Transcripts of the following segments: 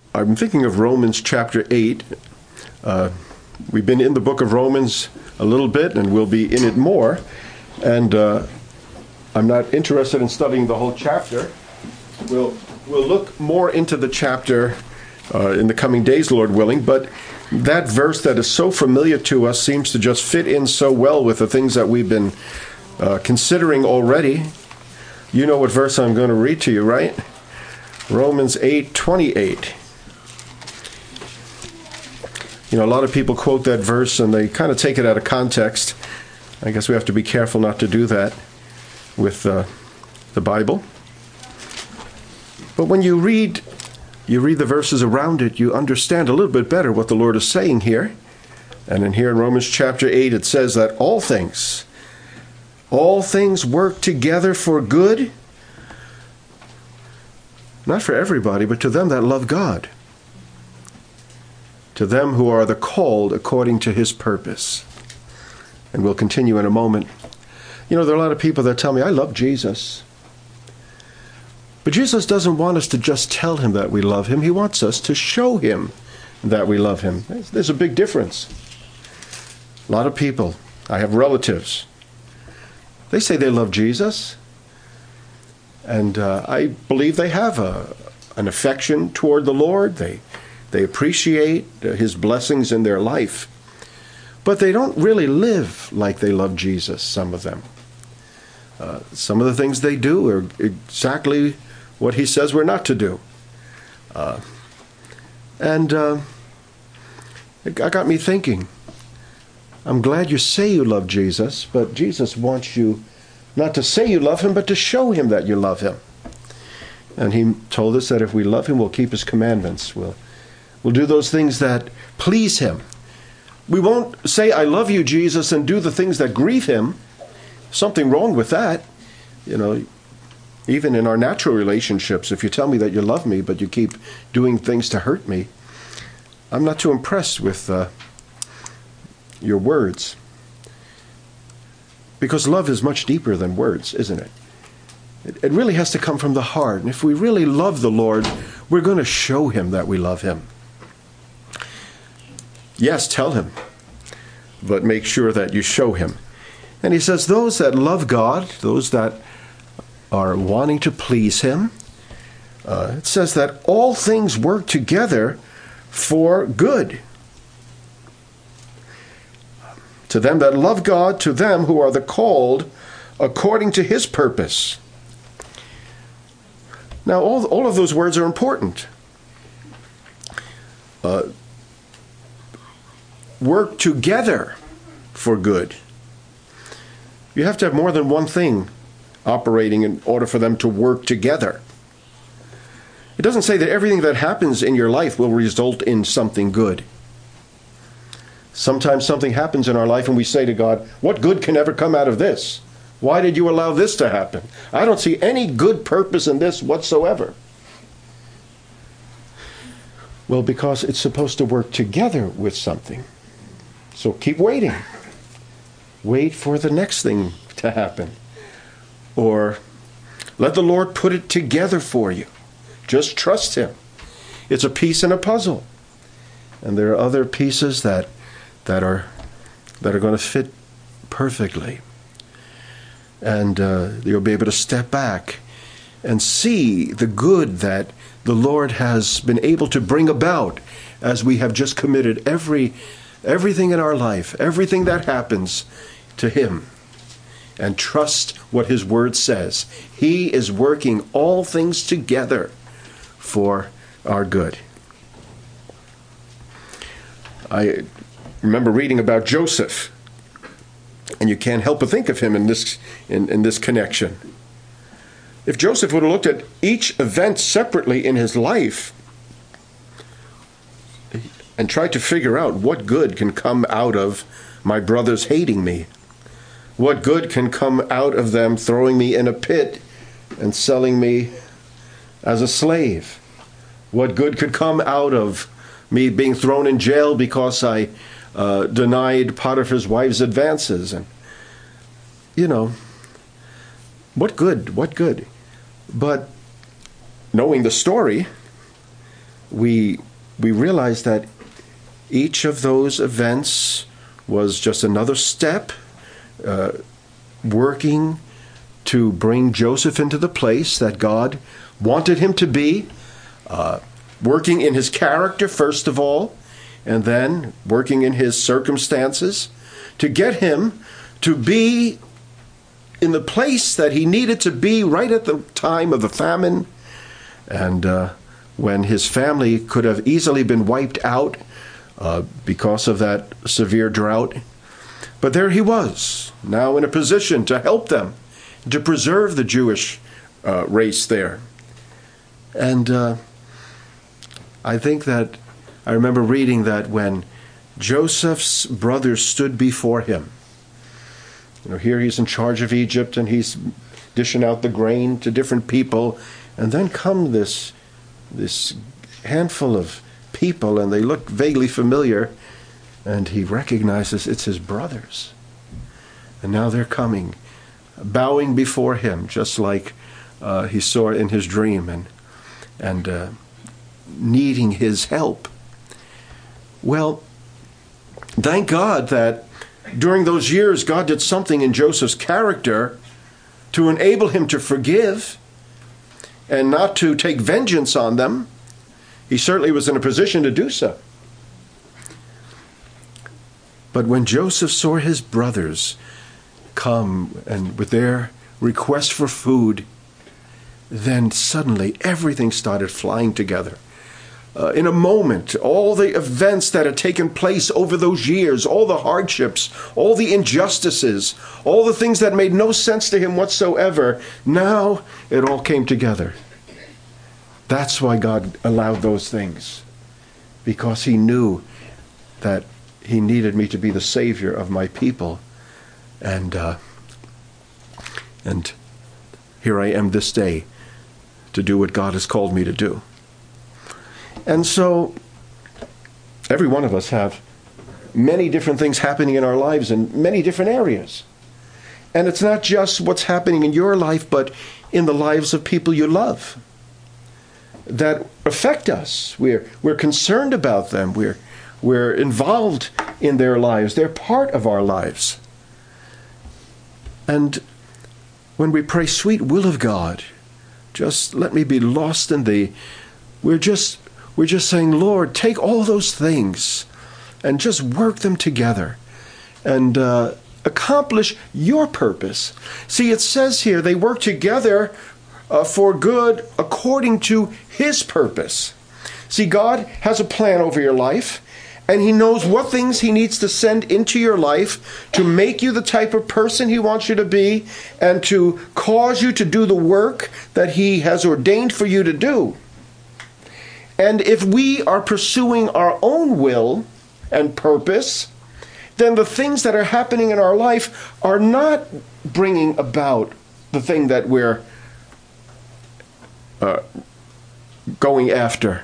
I'm thinking of Romans chapter 8. We've been in the book of Romans a little bit, and we'll be in it more. And I'm not interested in studying the whole chapter. We'll look more into the chapter in the coming days, Lord willing. But that verse that is so familiar to us seems to just fit in so well with the things that we've been considering already. You know what verse I'm going to read to you, right? Romans 8:28. You know, a lot of people quote that verse and they kind of take it out of context. I guess we have to be careful not to do that with the Bible. But when you read the verses around it, you understand a little bit better what the Lord is saying here. And in here in Romans chapter 8, it says that all things work together for good, not for everybody, but to them that love God, to them who are the called according to his purpose. And we'll continue in a moment. You know, there are a lot of people that tell me, I love Jesus. But Jesus doesn't want us to just tell him that we love him. He wants us to show him that we love him. There's a big difference. A lot of people, I have relatives, they say they love Jesus. And I believe they have an affection toward the Lord. They appreciate his blessings in their life. But they don't really live like they love Jesus, some of them. Some of the things they do are exactly what he says we're not to do. It got me thinking, I'm glad you say you love Jesus, but Jesus wants you not to say you love him, but to show him that you love him. And he told us that if we love him, we'll keep his commandments. We'll do those things that please him. We won't say, I love you, Jesus, and do the things that grieve him. Something wrong with that. You know, even in our natural relationships, if you tell me that you love me, but you keep doing things to hurt me, I'm not too impressed with your words. Because love is much deeper than words, isn't it? It really has to come from the heart. And if we really love the Lord, we're going to show him that we love him. Yes, tell him, but make sure that you show him. And he says those that love God, those that are wanting to please him, it says that all things work together for good. To them that love God, to them who are the called according to his purpose. Now, all of those words are important. Work together for good. You have to have more than one thing operating in order for them to work together. It doesn't say that everything that happens in your life will result in something good. Sometimes something happens in our life and we say to God, what good can ever come out of this? Why did you allow this to happen? I don't see any good purpose in this whatsoever. Well, because it's supposed to work together with something. So keep waiting. Wait for the next thing to happen. Or let the Lord put it together for you. Just trust him. It's a piece in a puzzle. And there are other pieces that are going to fit perfectly. And you'll be able to step back and see the good that the Lord has been able to bring about as we have just committed everything in our life, everything that happens to him. And trust what his word says. He is working all things together for our good. I remember reading about Joseph, and you can't help but think of him in this connection. If Joseph would have looked at each event separately in his life and tried to figure out what good can come out of my brothers hating me, what good can come out of them throwing me in a pit and selling me as a slave, what good could come out of me being thrown in jail because I denied Potiphar's wife's advances. And, you know, what good? But knowing the story, we realize that each of those events was just another step working to bring Joseph into the place that God wanted him to be, working in his character first of all, and then working in his circumstances to get him to be in the place that he needed to be right at the time of the famine, and when his family could have easily been wiped out because of that severe drought. But there he was, now in a position to help them, to preserve the Jewish race there. And I think that I remember reading that when Joseph's brothers stood before him, here he's in charge of Egypt and he's dishing out the grain to different people, and then come this handful of people, and they look vaguely familiar, and he recognizes it's his brothers. And now they're coming, bowing before him, just like he saw in his dream, and needing his help. Well, thank God that during those years, God did something in Joseph's character to enable him to forgive and not to take vengeance on them. He certainly was in a position to do so. But when Joseph saw his brothers come and with their request for food, then suddenly everything started flying together. In a moment, all the events that had taken place over those years, all the hardships, all the injustices, all the things that made no sense to him whatsoever, now it all came together. That's why God allowed those things, because he knew that he needed me to be the Savior of my people. And here I am this day to do what God has called me to do. And so every one of us have many different things happening in our lives in many different areas. And it's not just what's happening in your life, but in the lives of people you love that affect us. We're concerned about them. We're involved in their lives. They're part of our lives. And when we pray, sweet will of God, just let me be lost in thee, we're just saying, Lord, take all those things and just work them together and accomplish your purpose. See, it says here they work together for good according to his purpose. See, God has a plan over your life, and he knows what things he needs to send into your life to make you the type of person he wants you to be and to cause you to do the work that he has ordained for you to do. And if we are pursuing our own will and purpose, then the things that are happening in our life are not bringing about the thing that we're going after.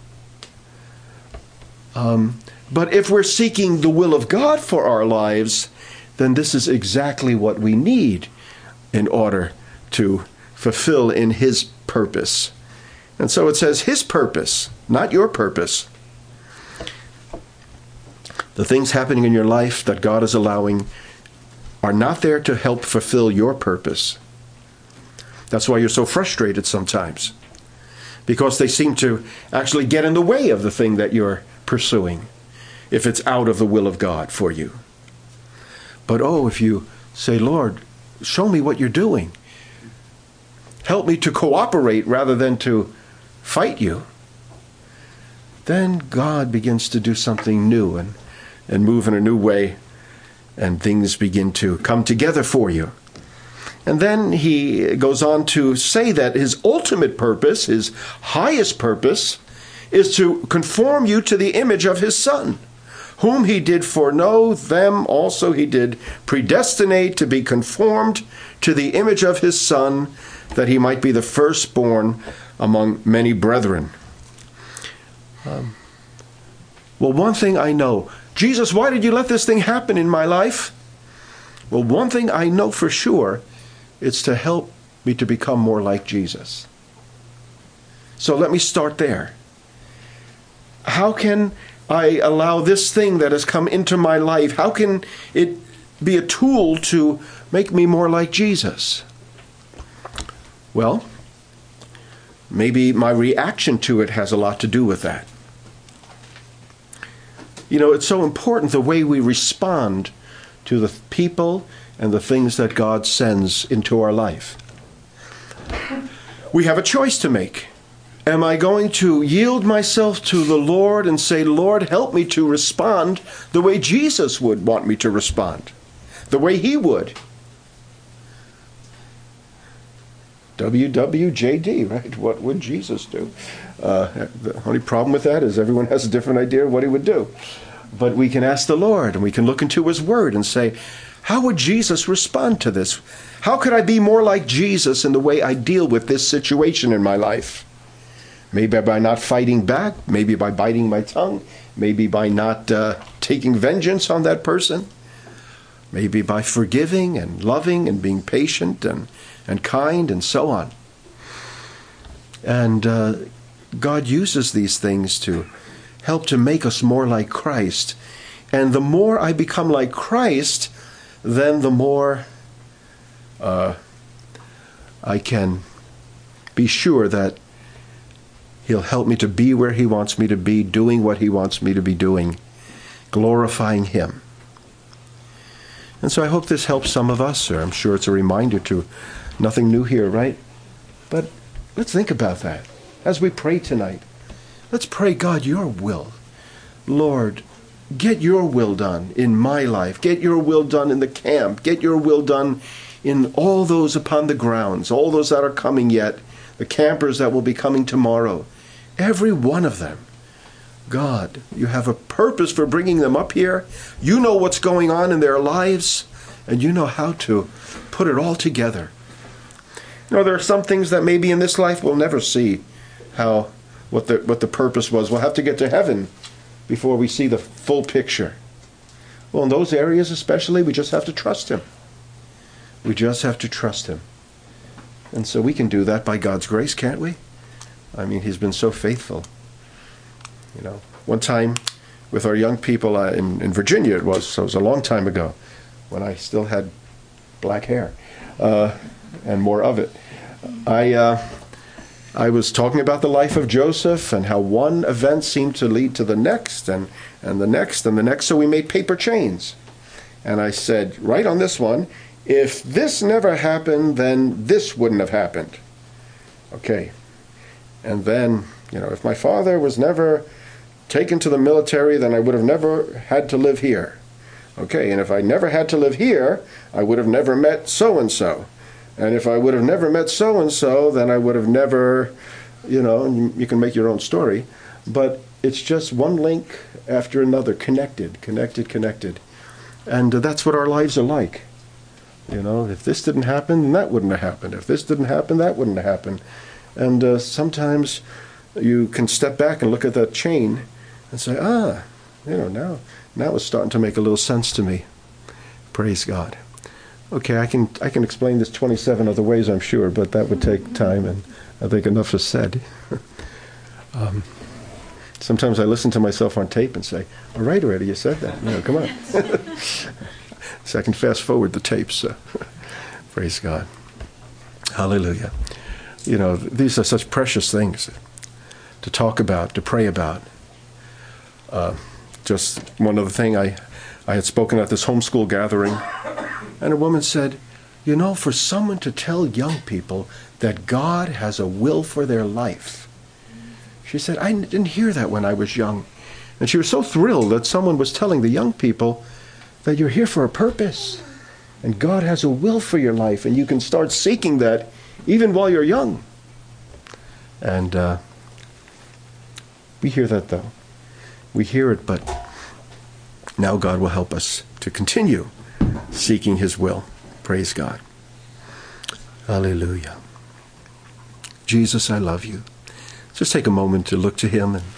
But if we're seeking the will of God for our lives, then this is exactly what we need in order to fulfill in his purpose. And so it says his purpose, not your purpose. The things happening in your life that God is allowing are not there to help fulfill your purpose. That's why you're so frustrated sometimes, because they seem to actually get in the way of the thing that you're pursuing, if it's out of the will of God for you. But if you say, Lord, show me what you're doing. Help me to cooperate rather than to fight you. Then God begins to do something new and move in a new way, and things begin to come together for you. And then he goes on to say that his ultimate purpose, his highest purpose, is to conform you to the image of his Son, whom he did foreknow, them also he did predestinate to be conformed to the image of his Son, that he might be the firstborn among many brethren. Well, one thing I know, Jesus, why did you let this thing happen in my life? Well, one thing I know for sure, it's to help me to become more like Jesus. So let me start there. How can I allow this thing that has come into my life, how can it be a tool to make me more like Jesus? Well, maybe my reaction to it has a lot to do with that. You know, it's so important the way we respond to the people and the things that God sends into our life. We have a choice to make. Am I going to yield myself to the Lord and say, Lord, help me to respond the way Jesus would want me to respond, the way he would? WWJD, right? What would Jesus do? The only problem with that is everyone has a different idea of what he would do. But we can ask the Lord, and we can look into his word and say, how would Jesus respond to this? How could I be more like Jesus in the way I deal with this situation in my life? Maybe by not fighting back, maybe by biting my tongue, maybe by not taking vengeance on that person, maybe by forgiving and loving and being patient and kind and so on. And God uses these things to help to make us more like Christ. And the more I become like Christ, then the more I can be sure that he'll help me to be where he wants me to be, doing what he wants me to be doing, glorifying him. And so I hope this helps some of us, or I'm sure it's a reminder to nothing new here, right? But let's think about that as we pray tonight. Let's pray, God, your will. Lord, get your will done in my life. Get your will done in the camp. Get your will done in all those upon the grounds, all those that are coming yet, the campers that will be coming tomorrow. Every one of them. God, you have a purpose for bringing them up here. You know what's going on in their lives, and you know how to put it all together. You know, there are some things that maybe in this life we'll never see what the purpose was. We'll have to get to heaven before we see the full picture. Well, in those areas especially, we just have to trust him. We just have to trust him. And so we can do that by God's grace, can't we? I mean, he's been so faithful. You know, one time with our young people in Virginia, it was a long time ago, when I still had black hair and more of it. I was talking about the life of Joseph and how one event seemed to lead to the next and the next and the next. So we made paper chains. And I said, right on this one, if this never happened, then this wouldn't have happened. Okay. And then, you know, if my father was never taken to the military, then I would have never had to live here. Okay, and if I never had to live here, I would have never met so-and-so. And if I would have never met so-and-so, then I would have never, you know, you can make your own story. But it's just one link after another, connected. And that's what our lives are like. You know, if this didn't happen, then that wouldn't have happened. If this didn't happen, that wouldn't have happened. And sometimes you can step back and look at that chain and say, you know, now it's starting to make a little sense to me. Praise God. Okay, I can explain this 27 other ways, I'm sure, but that would take time, and I think enough is said. Sometimes I listen to myself on tape and say, all right already, you said that. You know, come on. So I can fast forward the tapes. Praise God. Hallelujah. You know, these are such precious things to talk about, to pray about. Just one other thing, I had spoken at this homeschool gathering, and a woman said, you know, for someone to tell young people that God has a will for their life. She said, I didn't hear that when I was young. And she was so thrilled that someone was telling the young people that you're here for a purpose, and God has a will for your life, and you can start seeking that even while you're young. And we hear that, though. We hear it, but now God will help us to continue seeking his will. Praise God. Hallelujah. Jesus, I love you. Just take a moment to look to him and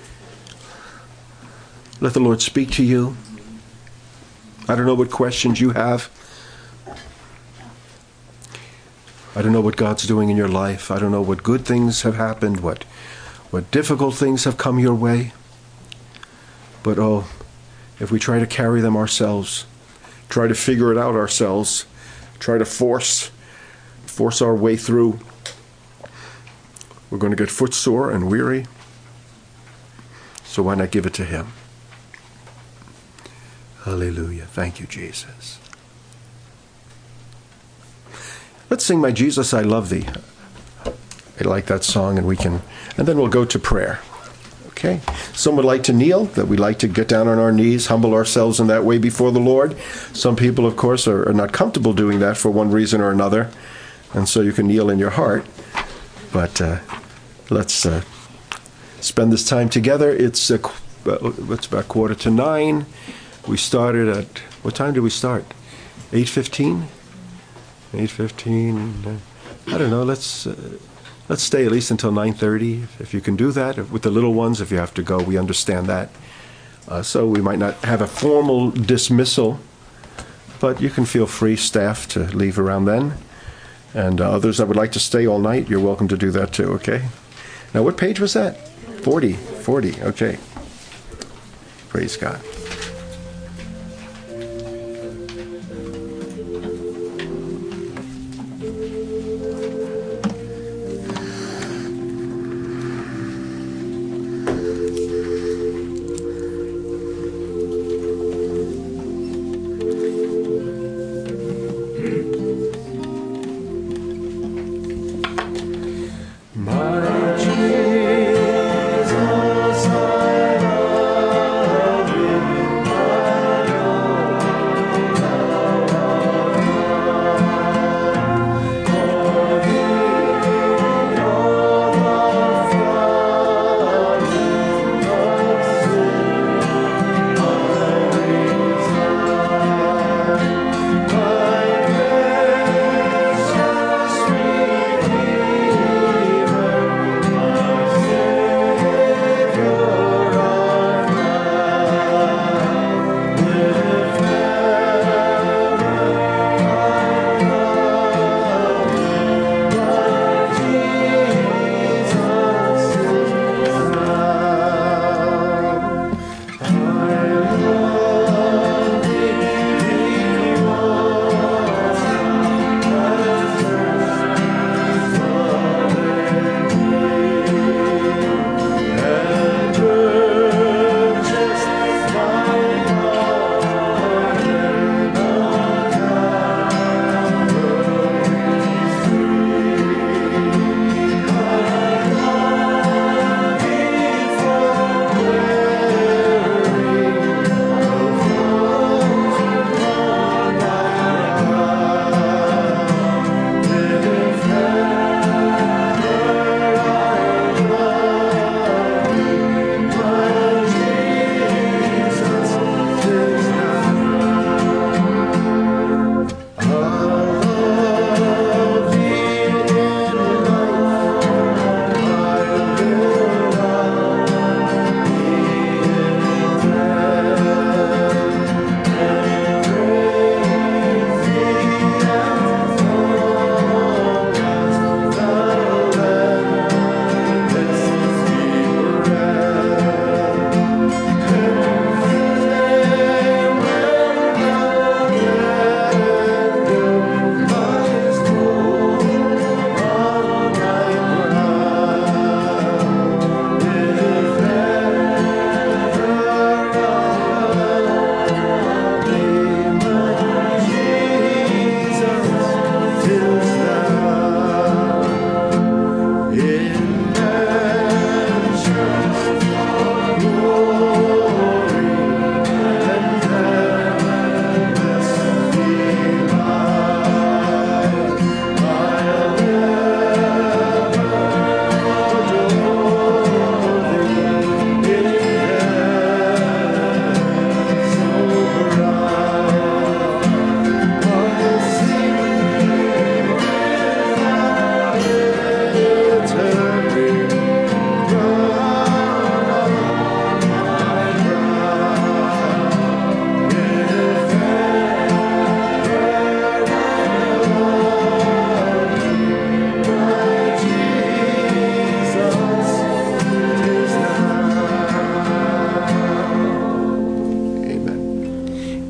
let the Lord speak to you. I don't know what questions you have. I don't know what God's doing in your life. I don't know what good things have happened, what difficult things have come your way. But oh, if we try to carry them ourselves, try to figure it out ourselves, try to force our way through, we're going to get footsore and weary. So why not give it to him? Hallelujah. Thank you, Jesus. Let's sing My Jesus, I Love Thee. I like that song, and then we'll go to prayer. Okay? Some would like to kneel, that we like to get down on our knees, humble ourselves in that way before the Lord. Some people, of course, are not comfortable doing that for one reason or another, and so you can kneel in your heart. But let's spend this time together. It's about 9:15. We started at, what time did we start? 8:15? 8:15. I don't know. Let's stay at least until 9:30. If you can do that. With the little ones, if you have to go, we understand that. So we might not have a formal dismissal, but you can feel free, staff, to leave around then. And others that would like to stay all night, you're welcome to do that too, okay? Now, what page was that? 40. Okay. Praise God. My Jesus, I love you.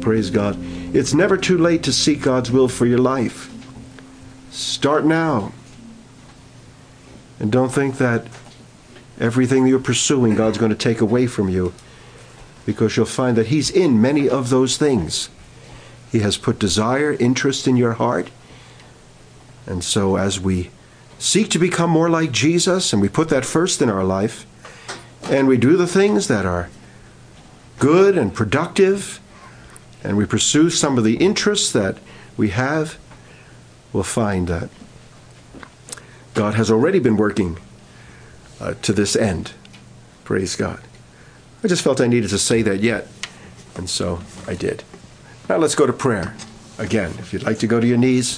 Praise God. It's never too late to seek God's will for your life. Start now. And don't think that everything you're pursuing, God's going to take away from you, because you'll find that He's in many of those things. He has put desire, interest in your heart. And so as we seek to become more like Jesus, and we put that first in our life, and we do the things that are good and productive, and we pursue some of the interests that we have, we'll find that God has already been working to this end. Praise God. I just felt I needed to say that yet, and so I did. Now let's go to prayer. Again, if you'd like to go to your knees,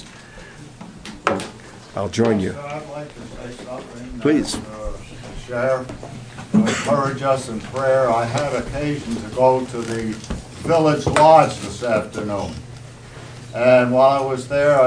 I'll join you. I'd like to say something. Please. Share, to encourage us in prayer. I had occasion to go to the village lodge this afternoon. And while I was there,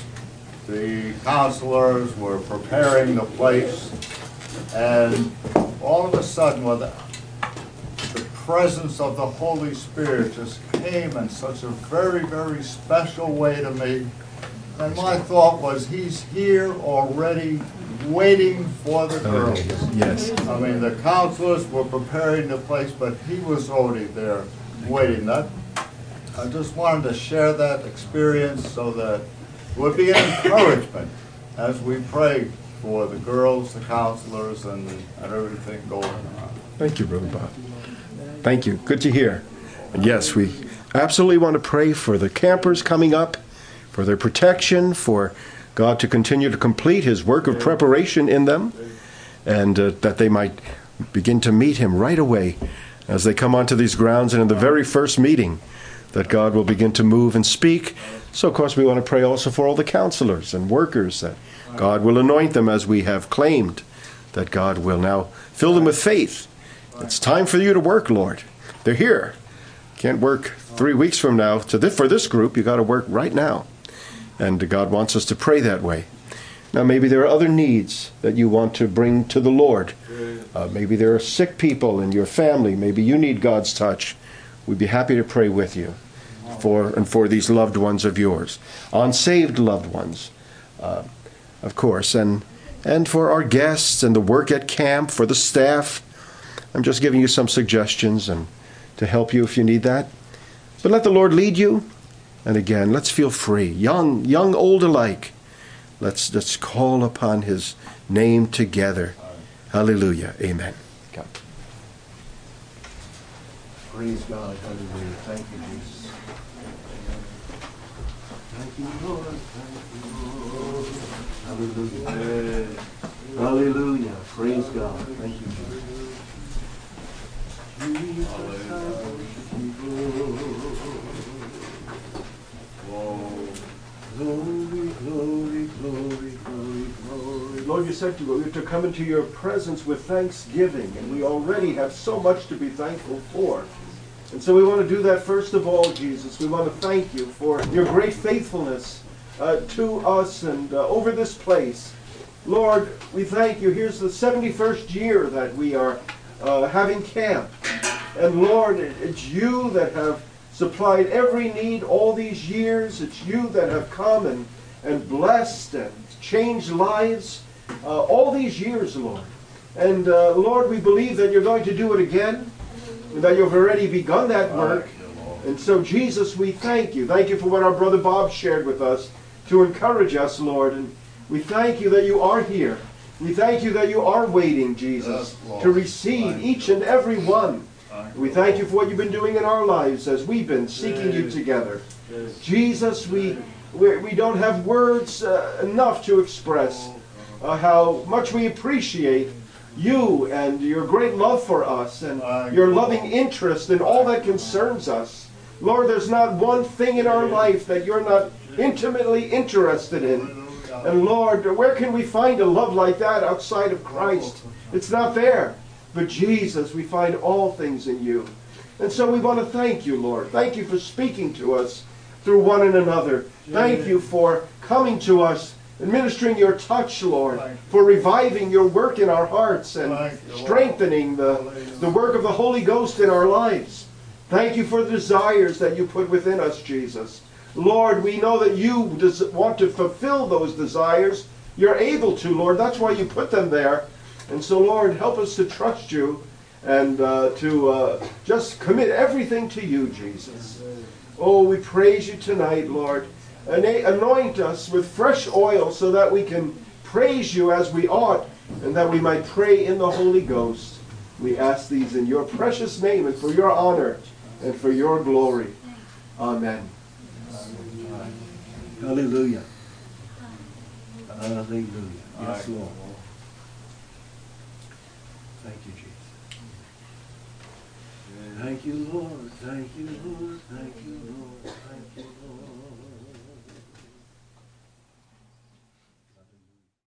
the counselors were preparing the place. And all of a sudden, the presence of the Holy Spirit just came in such a very, very special way to me. And my thought was, He's here already waiting for the girls. Yes. I mean, the counselors were preparing the place, but He was already there waiting. I just wanted to share that experience so that it would be an encouragement as we pray for the girls, the counselors, and everything going on. Thank you, Brother Bob. Thank you. Good to hear. And yes, we absolutely want to pray for the campers coming up, for their protection, for God to continue to complete His work of preparation in them, and that they might begin to meet Him right away as they come onto these grounds, and in the very first meeting that God will begin to move and speak. So, of course, we want to pray also for all the counselors and workers, that God will anoint them as we have claimed, that God will now fill them with faith. It's time for you to work, Lord. They're here. Can't work 3 weeks from now for this group. You've got to work right now. And God wants us to pray that way. Now, maybe there are other needs that you want to bring to the Lord. Maybe there are sick people in your family. Maybe you need God's touch. We'd be happy to pray with you for these loved ones of yours. Unsaved loved ones, of course. And for our guests and the work at camp, for the staff. I'm just giving you some suggestions and to help you if you need that. But let the Lord lead you. And again, let's feel free, young, old alike. Let's call upon His name together. Hallelujah. Amen. God. Praise God. Hallelujah. Thank you, Jesus. Thank you, Lord. Thank you, Lord. Hallelujah. Hallelujah. Praise God. Thank you, Jesus. Glory, glory, glory, glory, glory. Lord, you said to come into your presence with thanksgiving, and we already have so much to be thankful for. And so we want to do that first of all, Jesus. We want to thank you for your great faithfulness to us and over this place. Lord, we thank you. Here's the 71st year that we are having camp. And Lord, it's you that have supplied every need all these years. It's you that have come and blessed and changed lives all these years, Lord. And Lord, we believe that you're going to do it again, and that you've already begun that work. And so, Jesus, we thank you. Thank you for what our brother Bob shared with us to encourage us, Lord. And we thank you that you are here. We thank you that you are waiting, Jesus, to receive each and every one. We thank you for what you've been doing in our lives as we've been seeking you together. Jesus, we don't have words enough to express how much we appreciate you and your great love for us and your loving interest in all that concerns us. Lord, there's not one thing in our life that you're not intimately interested in. And Lord, where can we find a love like that outside of Christ? It's not there. But Jesus, we find all things in you. And so we want to thank you, Lord. Thank you for speaking to us through one and another. Thank you for coming to us, administering your touch, Lord, for reviving your work in our hearts and strengthening the work of the Holy Ghost in our lives. Thank you for the desires that you put within us, Jesus. Lord, we know that you want to fulfill those desires. You're able to, Lord. That's why you put them there. And so, Lord, help us to trust you and to just commit everything to you, Jesus. Oh, we praise you tonight, Lord. Anoint us with fresh oil so that we can praise you as we ought and that we might pray in the Holy Ghost. We ask these in your precious name and for your honor and for your glory. Amen. Hallelujah. Hallelujah. Yes, Lord. Thank you, Jesus. Thank you, Lord. Thank you, Lord. Thank you, Lord. Thank you, Lord.